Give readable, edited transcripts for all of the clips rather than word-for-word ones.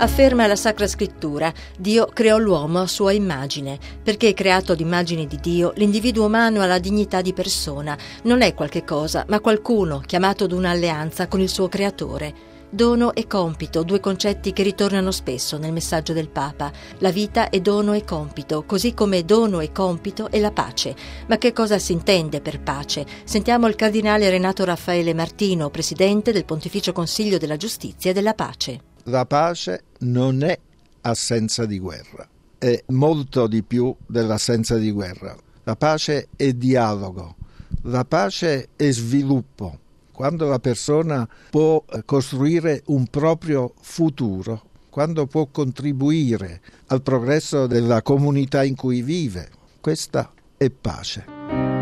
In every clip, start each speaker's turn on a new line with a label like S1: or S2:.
S1: Afferma la Sacra Scrittura: Dio creò l'uomo a sua immagine. Perché creato ad immagine di Dio, l'individuo umano ha la dignità di persona. Non è qualche cosa, ma qualcuno chiamato ad un'alleanza con il suo creatore. Dono e compito, due concetti che ritornano spesso nel messaggio del Papa. La vita è dono e compito, così come dono e compito è la pace. Ma che cosa si intende per pace? Sentiamo il cardinale Renato Raffaele Martino, presidente del Pontificio Consiglio della Giustizia e della Pace.
S2: La pace non è assenza di guerra, è molto di più dell'assenza di guerra. La pace è dialogo, la pace è sviluppo. Quando la persona può costruire un proprio futuro, quando può contribuire al progresso della comunità in cui vive, questa è pace.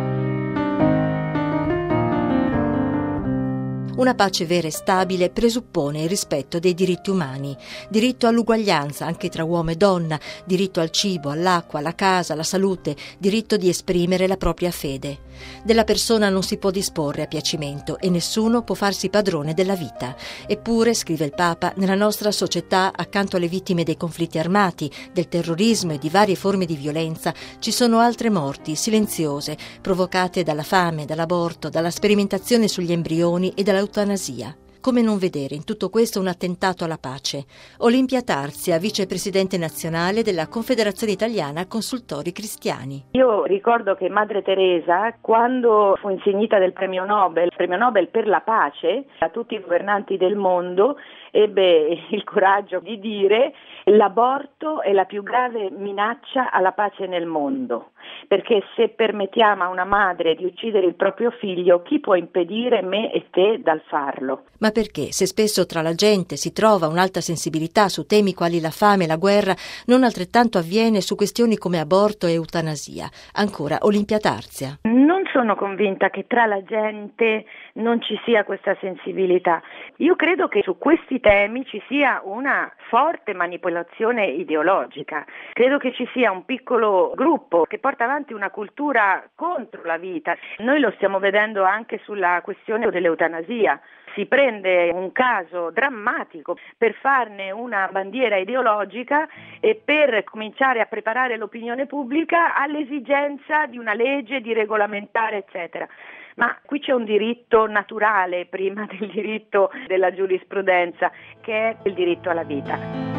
S1: Una pace vera e stabile presuppone il rispetto dei diritti umani, diritto all'uguaglianza anche tra uomo e donna, diritto al cibo, all'acqua, alla casa, alla salute, diritto di esprimere la propria fede. Della persona non si può disporre a piacimento e nessuno può farsi padrone della vita. Eppure, scrive il Papa, nella nostra società, accanto alle vittime dei conflitti armati, del terrorismo e di varie forme di violenza, ci sono altre morti silenziose, provocate dalla fame, dall'aborto, dalla sperimentazione sugli embrioni e dall'eutanasia. Come non vedere in tutto questo un attentato alla pace? Olimpia Tarzia, vicepresidente nazionale della Confederazione Italiana Consultori Cristiani.
S3: Io ricordo che Madre Teresa, quando fu insignita del premio Nobel per la pace a tutti i governanti del mondo, ebbe il coraggio di dire: l'aborto è la più grave minaccia alla pace nel mondo, perché se permettiamo a una madre di uccidere il proprio figlio, chi può impedire me e te dal farlo?
S1: Ma perché, se spesso tra la gente si trova un'alta sensibilità su temi quali la fame e la guerra, non altrettanto avviene su questioni come aborto e eutanasia? Ancora Olimpia Tarzia.
S3: Non sono convinta che tra la gente non ci sia questa sensibilità. Io credo che su questi temi ci sia una forte manipolazione ideologica. Credo che ci sia un piccolo gruppo che porta avanti una cultura contro la vita. Noi lo stiamo vedendo anche sulla questione dell'eutanasia. Si prende un caso drammatico per farne una bandiera ideologica e per cominciare a preparare l'opinione pubblica all'esigenza di una legge, di regolamentare, eccetera. Ma qui c'è un diritto naturale prima del diritto della giurisprudenza, che è il diritto alla vita.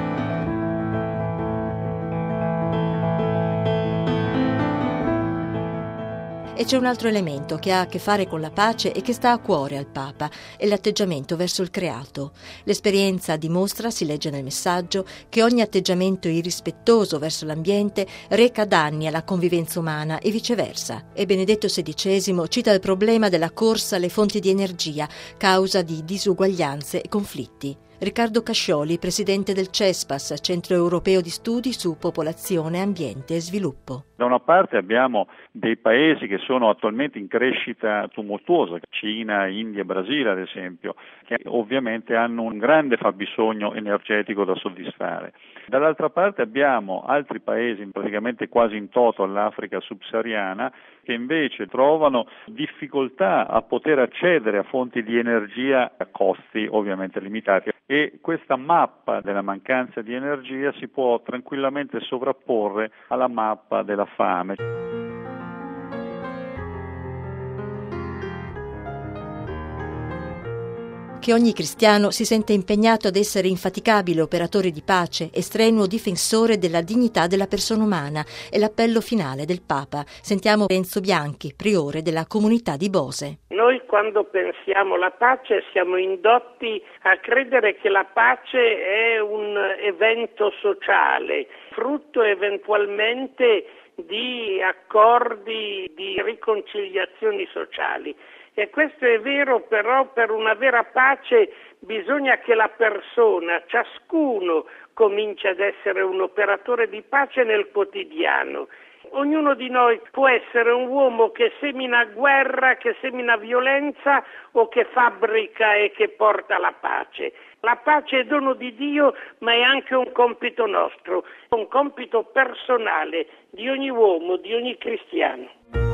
S1: E c'è un altro elemento che ha a che fare con la pace e che sta a cuore al Papa, è l'atteggiamento verso il creato. L'esperienza dimostra, si legge nel messaggio, che ogni atteggiamento irrispettoso verso l'ambiente reca danni alla convivenza umana e viceversa. E Benedetto XVI cita il problema della corsa alle fonti di energia, causa di disuguaglianze e conflitti. Riccardo Cascioli, presidente del CESPAS, Centro Europeo di Studi su Popolazione, Ambiente e Sviluppo.
S4: Da una parte abbiamo dei paesi che sono attualmente in crescita tumultuosa, Cina, India, Brasile ad esempio, che ovviamente hanno un grande fabbisogno energetico da soddisfare. Dall'altra parte abbiamo altri paesi, praticamente quasi in toto all'Africa subsahariana, che invece trovano difficoltà a poter accedere a fonti di energia a costi ovviamente limitati. E questa mappa della mancanza di energia si può tranquillamente sovrapporre alla mappa della fame.
S1: Che ogni cristiano si sente impegnato ad essere infaticabile operatore di pace e strenuo difensore della dignità della persona umana è l'appello finale del Papa. Sentiamo Renzo Bianchi, priore della comunità di Bose.
S5: Noi quando pensiamo alla pace siamo indotti a credere che la pace è un evento sociale, frutto eventualmente di accordi, di riconciliazioni sociali. E questo è vero, però per una vera pace bisogna che la persona, ciascuno, cominci ad essere un operatore di pace nel quotidiano. Ognuno di noi può essere un uomo che semina guerra, che semina violenza o che fabbrica e che porta la pace. La pace è dono di Dio, ma è anche un compito nostro, un compito personale di ogni uomo, di ogni cristiano.